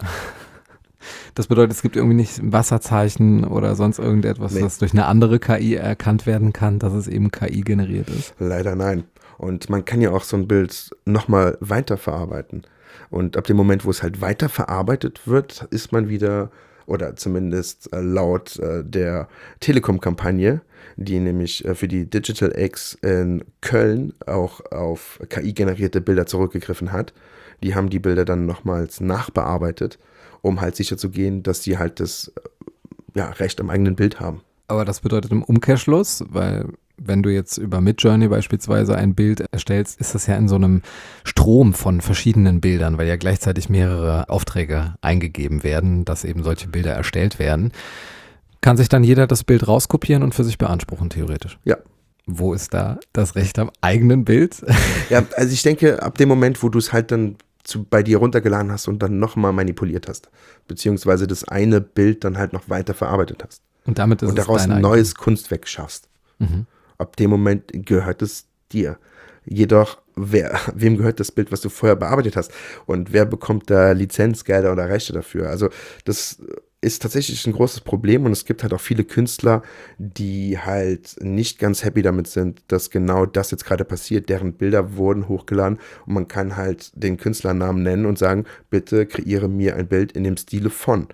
Das bedeutet, es gibt irgendwie nicht ein Wasserzeichen oder sonst irgendetwas, Nee. das durch eine andere K I erkannt werden kann, dass es eben K I generiert ist? Leider nein. Und man kann ja auch so ein Bild nochmal weiterverarbeiten. Und ab dem Moment, wo es halt weiterverarbeitet wird, ist man wieder, oder zumindest äh, laut äh, der Telekom-Kampagne, die nämlich äh, für die Digital X in Köln auch auf K I-generierte Bilder zurückgegriffen hat, die haben die Bilder dann nochmals nachbearbeitet, um halt sicher zu gehen, dass die halt das äh, ja, Recht am eigenen Bild haben. Aber das bedeutet im Umkehrschluss, weil wenn du jetzt über Midjourney beispielsweise ein Bild erstellst, ist das ja in so einem Strom von verschiedenen Bildern, weil ja gleichzeitig mehrere Aufträge eingegeben werden, dass eben solche Bilder erstellt werden. Kann sich dann jeder das Bild rauskopieren und für sich beanspruchen, theoretisch? Ja. Wo ist da das Recht am eigenen Bild? Ja, also ich denke, ab dem Moment, wo du es halt dann zu, bei dir runtergeladen hast und dann nochmal manipuliert hast, beziehungsweise das eine Bild dann halt noch weiter verarbeitet hast Und damit ist und es daraus dein ein eigenes. neues Kunstwerk schaffst. Mhm. Ab dem Moment gehört es dir. Jedoch, wer, wem gehört das Bild, was du vorher bearbeitet hast? Und wer bekommt da Lizenzgelder oder Rechte dafür? Also das ist tatsächlich ein großes Problem und es gibt halt auch viele Künstler, die halt nicht ganz happy damit sind, dass genau das jetzt gerade passiert. Deren Bilder wurden hochgeladen und man kann halt den Künstlernamen nennen und sagen, bitte kreiere mir ein Bild in dem Stile von.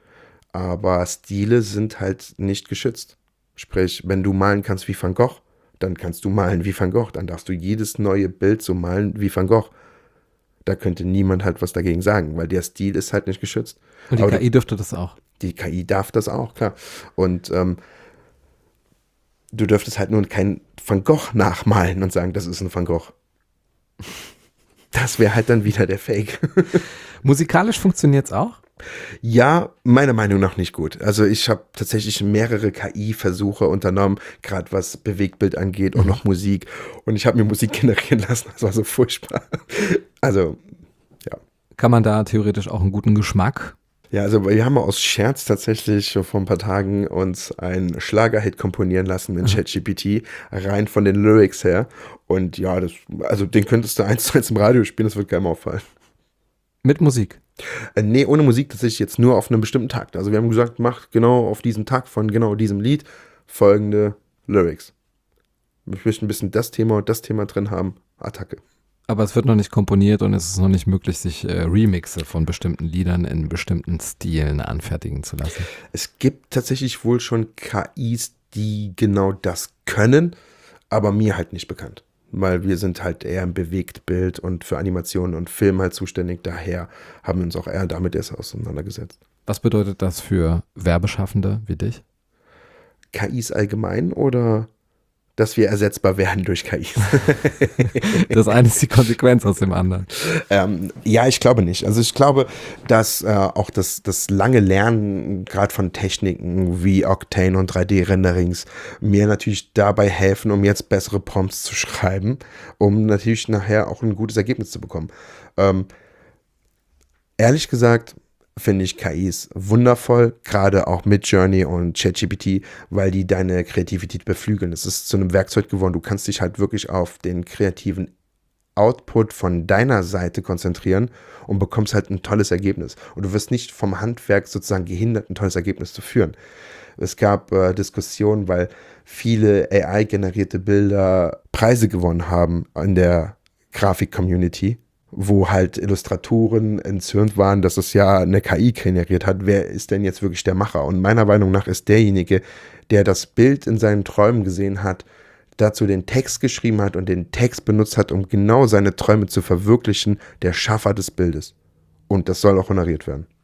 Aber Stile sind halt nicht geschützt. Sprich, wenn du malen kannst wie Van Gogh, dann kannst du malen wie Van Gogh. Dann darfst du jedes neue Bild so malen wie Van Gogh. Da könnte niemand halt was dagegen sagen, weil der Stil ist halt nicht geschützt. Und die Aber K I dürfte das auch. Die K I darf das auch, klar. Und ähm, du dürftest halt nun kein Van Gogh nachmalen und sagen, das ist ein Van Gogh. Das wäre halt dann wieder der Fake. Musikalisch funktioniert es auch? Ja, meiner Meinung nach nicht gut. Also ich habe tatsächlich mehrere K I-Versuche unternommen, gerade was Bewegtbild angeht und noch Musik. Und ich habe mir Musik generieren lassen. Das war so furchtbar. Also, ja. Kann man da theoretisch auch einen guten Geschmack? Ja, also wir haben aus Scherz tatsächlich vor ein paar Tagen uns einen Schlagerhit komponieren lassen mit ChatGPT, rein von den Lyrics her. Und ja, das, also den könntest du eins zu eins im Radio spielen, das wird keinem auffallen. Mit Musik? Äh, nee, ohne Musik tatsächlich jetzt nur auf einem bestimmten Takt. Also wir haben gesagt, mach genau auf diesen Takt von genau diesem Lied folgende Lyrics. Ich möchte ein bisschen das Thema und das Thema drin haben. Attacke. Aber es wird noch nicht komponiert und es ist noch nicht möglich, sich äh, Remixe von bestimmten Liedern in bestimmten Stilen anfertigen zu lassen. Es gibt tatsächlich wohl schon K Is, die genau das können, aber mir halt nicht bekannt. Weil wir sind halt eher im Bewegtbild und für Animationen und Film halt zuständig. Daher haben wir uns auch eher damit erst auseinandergesetzt. Was bedeutet das für Werbeschaffende wie dich? K Is allgemein oder dass wir ersetzbar werden durch K Is? Das eine ist die Konsequenz aus dem anderen. ähm, ja, ich glaube nicht. Also ich glaube, dass äh, auch das, das lange Lernen gerade von Techniken wie Octane und drei D-Renderings mir natürlich dabei helfen, um jetzt bessere Prompts zu schreiben, um natürlich nachher auch ein gutes Ergebnis zu bekommen. Ähm, ehrlich gesagt finde ich K Is wundervoll, gerade auch Midjourney und ChatGPT, weil die deine Kreativität beflügeln. Es ist zu einem Werkzeug geworden. Du kannst dich halt wirklich auf den kreativen Output von deiner Seite konzentrieren und bekommst halt ein tolles Ergebnis. Und du wirst nicht vom Handwerk sozusagen gehindert, ein tolles Ergebnis zu führen. Es gab äh, Diskussionen, weil viele A I-generierte Bilder Preise gewonnen haben in der Grafik-Community, wo halt Illustratoren entzürnt waren, dass es ja eine K I generiert hat. Wer ist denn jetzt wirklich der Macher? Und meiner Meinung nach ist derjenige, der das Bild in seinen Träumen gesehen hat, dazu den Text geschrieben hat und den Text benutzt hat, um genau seine Träume zu verwirklichen, der Schaffer des Bildes. Und das soll auch honoriert werden.